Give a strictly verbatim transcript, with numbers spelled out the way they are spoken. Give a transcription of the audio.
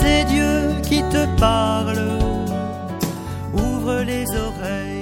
c'est Dieu qui te parle. Ouvre les oreilles.